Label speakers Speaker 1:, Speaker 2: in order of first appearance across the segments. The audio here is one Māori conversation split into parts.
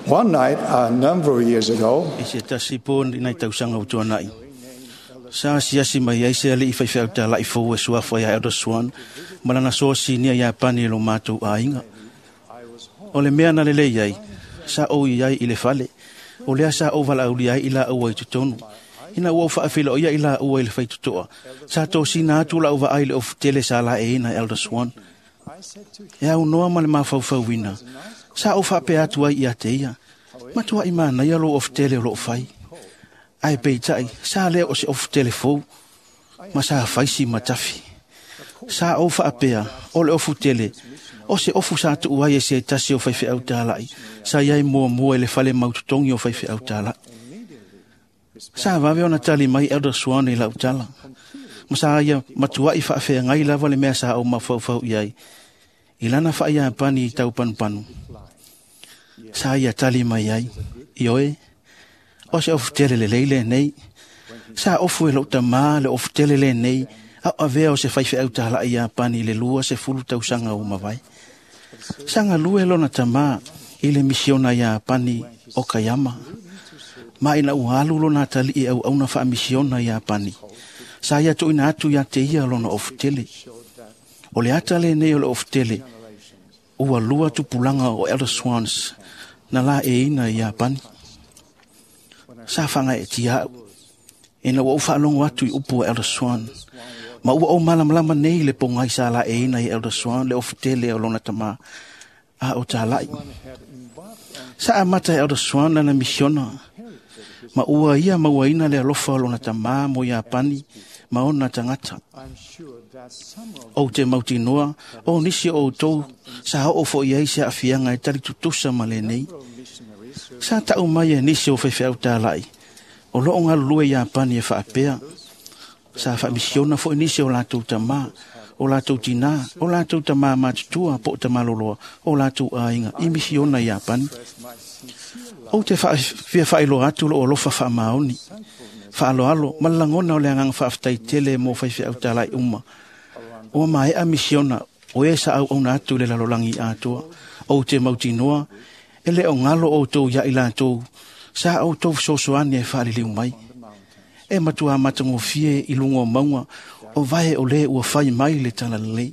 Speaker 1: One night, a number of years ago,
Speaker 2: Isi tasi pun inai tausanga utuanai. Sa siasi mai ai se ali fai fai tala I fo e sua foi Elder Swan, malana so sinia ya pani lo matu ainga. O le mea na le ai, sa o iai I le fale, o lea sa o vala uli ai ila ua I tutonu. Ina ua ufa afila o ia ila ua I le fai tutoa. Sa to sina atu la uva ai le of tele sa la e ina Elder Swan. Ea unoa ma le mafau wina. Sa o fa pe atu ai ia te ia. Matua I mana ia lo of tele lo fai. Ai peitai, sa lea o se of tele fou. Ma sa fai si matafi. Sa o fa apea, o le ofu tele. O se ofu sa tu uai e se tasi o fai fe au tālai. Sa iai mua ele fale maututongi o fai fe au tālai. Sa vawe ona tali mai Elder Swan I lau tala. Ma sa ia matua I fa afea ngai lava le mea sa o mafau iai. Ilana fa ia pani I tau panu. Sa ia tali mai ai. Ioe. O se ofu tele le leile nei. Sa ofu e lo tama le ofu tele le nei. Au avea o se fai fe au tālai ia pani le lua se fulu tau sanga o mawai. Sanga lue lona tama I le misiona ia pani o Kayama. Ma ina uhalu lona tali I au na fa misiona ia pani. Sa ia tu ina atu ia te ia lona ofu tele. O le ata le nei o le ofu tele. Ua lua tu pulanga o Elder Swans. Na la e ina ia pani. Sa fanga e tia. Ina ua ufa alongo atu I upu o Elder Swan. Ma ua o malama nei le pongai sa la e ina I Elder Swan le ofu tele o lona tama. A o tālai. Sa amata Elder Swan na misiona. Ma ua ia maua ina le alofa lona tama mo ia pani. Ma ona tangata. O te mauti noa. O nisi o tou. Sa o fo iai se afianga e tali tutusa ma le nei. Sa tau mai e nisi o fefe au tālai. O loo ngā lue ia pani e whaapea. Sa wha misiona fo nisi o lātou tama. O lātou tina. O lātou tama mātutua po tama loloa. O lātou ainga. I misiona ia pani. O te wha whailo atu lo o lofa wha maoni. Wha alo. Malangona o le angang whaaftai tele mo fefe au tālai uma. O mai a misiona. O e sa au na atu le lalolangi atua. O te mauti noa. Ele o ngalo o tau ia ila tau. Sa o tau sosoani e whaari liu mai. E matua matango fie I lungo maunga. O vai o le ua whai mai le tala lei.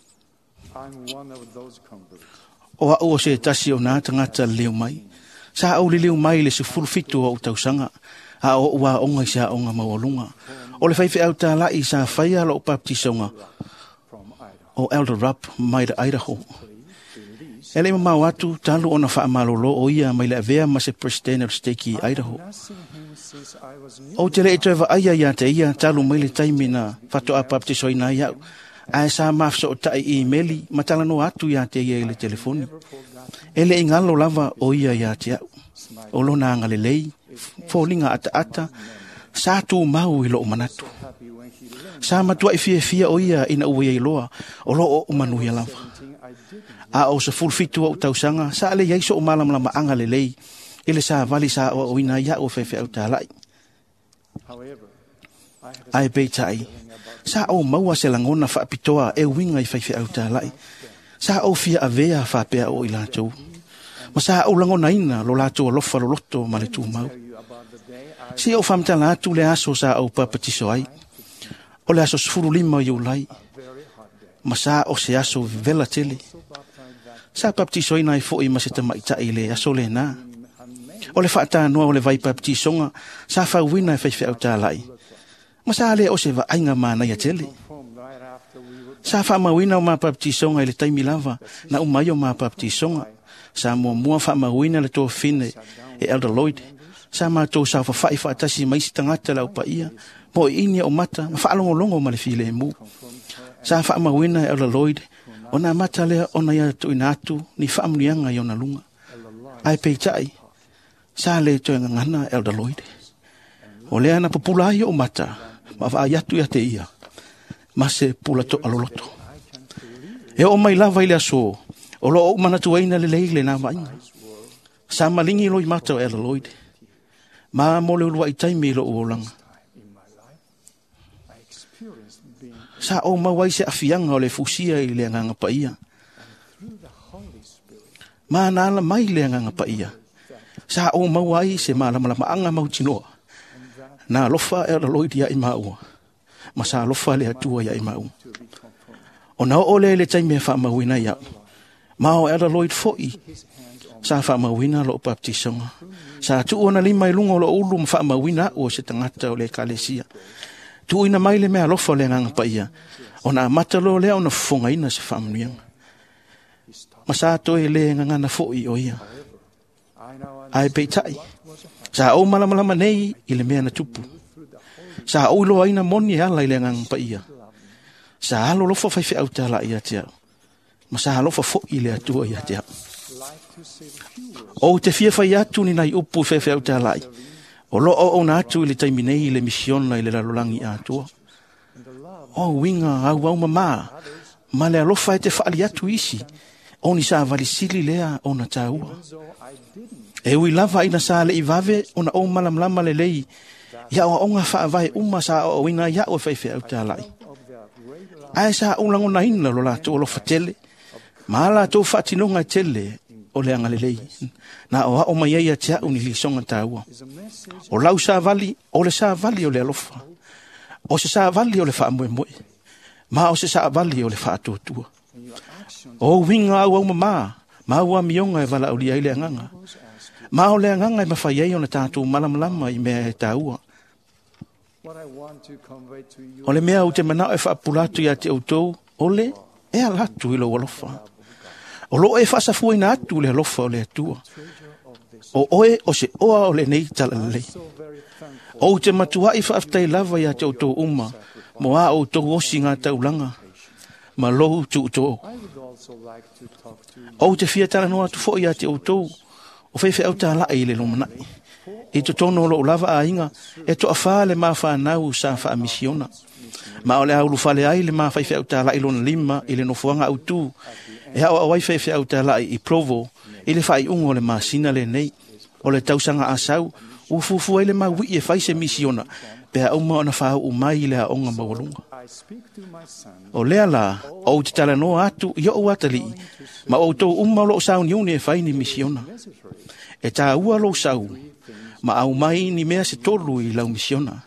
Speaker 2: O au o se tasi o nā tangata liu mai. Sa au li liu mai le se fulfitu o tau sanga. A o ua onga I sa onga mawalunga. O le whaife au tā lai sa whaia lo baptisonga. O Elder Rupp mai da Idaho. Ele mau atu talu ona wha amalolo o ia mai le avea ma se president of Stakey, Idaho. O te le itoe wa aia ia te ia talu mai le taimina whatoa baptiso ina iau. Ae sa mafso o tai e-maili matala no atu ia te ia le telefoni. Ele ingalo lava o ia te au. O lona ngale lei, fōlinga ata, sa tu mau I lo manatu. Sa matua I fia o ia ina ua I loa, o lo o manuia lava. A o se fulfitu o tausanga, sa ale yaiso o malam anga le lei, ele sa vali sa o ina ia o fefe au tālai. Ai peitai, sa o maua se langona whaapitoa e winga I fefe au tālai. Sa o fia avea whapea o I lātou. Ma sa o langona ina lo lātou alofa lo loto ma le tū mau. Si o whamta lātou le aso sa o papatiso ai. O le aso sfuru lima I ulai. Ma sa o se aso vela tele. Sa baptiso ina I fo'i ma se tamaitai le aso le nā. O le whaata noa o le vai baptisonga, sa whauwina e whaiwhi au tālai. Ma sa le o se wa ainga mana ia tele. Sa whamawina o ma baptisonga I le taimi lava, na umai o ma baptisonga. Sa mua whamawina le tō fine e Elder Lloyd. Sa ma tō sa whawhai whaatasi maisi tangata lau pa ia. Mo inia o mata, ma whaalongolongo ma le file mu. Sa whamawina e Elder Lloyd. Ona mata lea ona ia tu inatu ni whaamunianga I ona lunga. Ai peitai, sa le to ngana Elder Lloyd. O lea na popula I o mata, ma wa ayatu ia te ia. Ma se pula to aloloto. E o mai lava I le aso, o lo o manatu waina le leile na vainga. Sa malingi lo I mata o Elder Lloyd. Ma mo le ulua I taimi lo uolanga. Sa o mawai se afianga o le fusia I le nganga pa ia. Ma nala mai le nganga pa ia. Sa o mawai se malama anga mau tinoa. Na lofa e Lloyd ia i maua. Ma sa lofa le atua ia i maua. O na ole le taime fa mawina ia. Ma o Elder Lloyd foi. Sa fa mawina lo baptisonga. Sa tu ona lima ilunga lo ulu fa mawina o se tangata o le kalesia. Tu ina mai le mea lofa le nganga pa ia. Ona matalo le ona fonga ina se fa manuianga. Ma sa to e le nganga foi o ia. Ai peitai. Sa o malama nei i le mea na tupu. Sa o ilo aina moni ala i le nganga pa ia. Sa alo lofa fai fe au tala ia tia. Ma sa lofa foi le atua ia tia. O te fia fai atu ni nai upu fe au tala i. O lo o na atu i le taiminei i le misiona i le lalolangi atua. O winga au mama. Ma le alofa e te faali atu isi. O ni sa valisili lea o na taua. E ui lava ina sa le i vave o na o malamlama le lei. Ia o onga faa vai sa o winga ia o fai au tala i. Ai sa ulango na ina lo la to lo fatele. Ma la to fatinonga tele o le anga le lei. Na o mai ia tia uni li songa taua. O lau sa vali o le sa vali o le alofa. O se sa vali o le faa moe moe. Ma o se sa vali o le faa tuatua. O winga au mama. Ma ua mionga e vala o li aile anganga. Ma o le anganga e mawhai ei o na tātou malamlama i mea e taua. O le mea o te manao e whaapulatu ia te autou, o le e alatu i lo alofa. O lo e whasafua ina atu le alofa o le atua. O oe o se oa o le nei tala lei. O te matua i whaaftai lava ia te autou uma, mo a autou osi ngā taulanga, ma lohu tu utou. O te fia tala noa tu fo ia te autou, o fefe au ta la i le lomanai. E to tono lo lava a inga, e to afa le ma fa nau sa fa misiona. Ma ole au lu fale ai le ma fa fefe au ta la i lona lima, i le no fuanga au tu. E au awai fefe au ta la i provo, i le fa i ungo le ma sina le nei, o le tausanga asau, u fufu ele ma wi e fa se misiona, pe au ma ona fa u mai le a onga mawalunga. O lea la, o te tala no atu, i o atali, ma o tau lo sau ni une e fa ni misiona. E ta ua lo sau, ma au mai ni mea se tolu i lau misiona.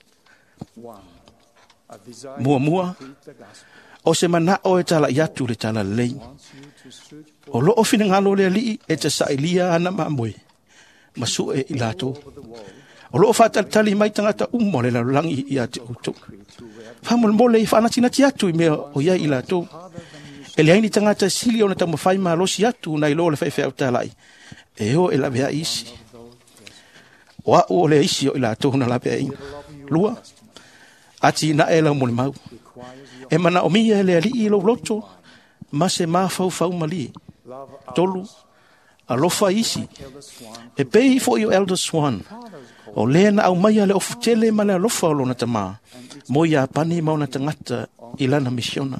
Speaker 2: Mua, o se mana o e tala iatu le tala lei. O lo o fina ngalo le li e te sa ilia ana mamoe, ma su e ilato. O lo o fata tali mai tangata umo le lalangi i ate uto. Famol mole i whanati na ti atu i mea o ia ilato. E le haini tangata sili o na tamu whai maa losi atu na ilo le whai whai au talai. E o e la vea isi. O a o le isi o ila tohu na la vea inga. Lua. Ati na e lau mole mau. E mana o mia le ali i lo loto. Ma se maa fau mali. Tolu. Alofa isi. E pei fo i o Elder Swan. O le na au mai le ofutele ma le alofa o lo na tama. Mo ia pani mauna tangata i lana misiona.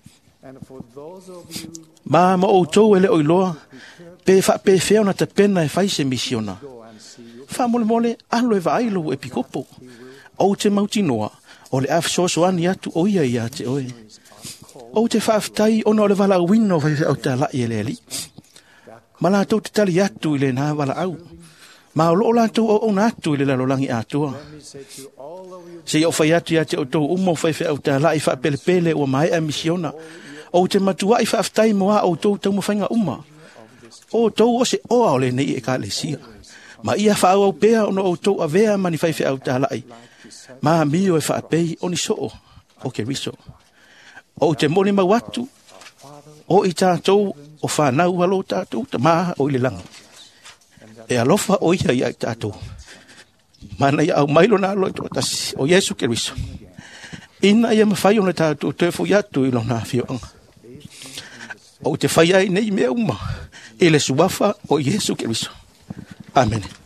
Speaker 2: Ma o tou ele oiloa. Pe feo na te pena e faise misiona. Fa mole alo e vailo e pikopo. O te mauti noa. O le afsoso ani atu o ia te oe. O te whaaftai ona o le wala wino vai au ta lai ele ali. Ma la tau te tali atu i le na wala au. Ma o loo la tau o na atu i le lalolangi atua. Se o fai atu ia te o tau umo fai au ta lai wha pele o mai a misiona. O te matua i whaaftai moa o tau mo whainga uma. O tau o se oa o le nei e ka le sia. Ma ia whaau au pea ono o tau a vea mani whai au ta lai. Ma mio e whaapei o ni soo o ke riso. O te moni mawatu. O i tātou o whanau alo tātou ta maa o i le langa. E alofa o ia ia tātou. Mana ia au mailo na alo i tō tasi o Yesu ke riso. Ina ia mawhai o na tātou te fu iatu i lo na whioanga. O te whai ai nei mea uma. E le suwafa o Yesu ke riso. Amen.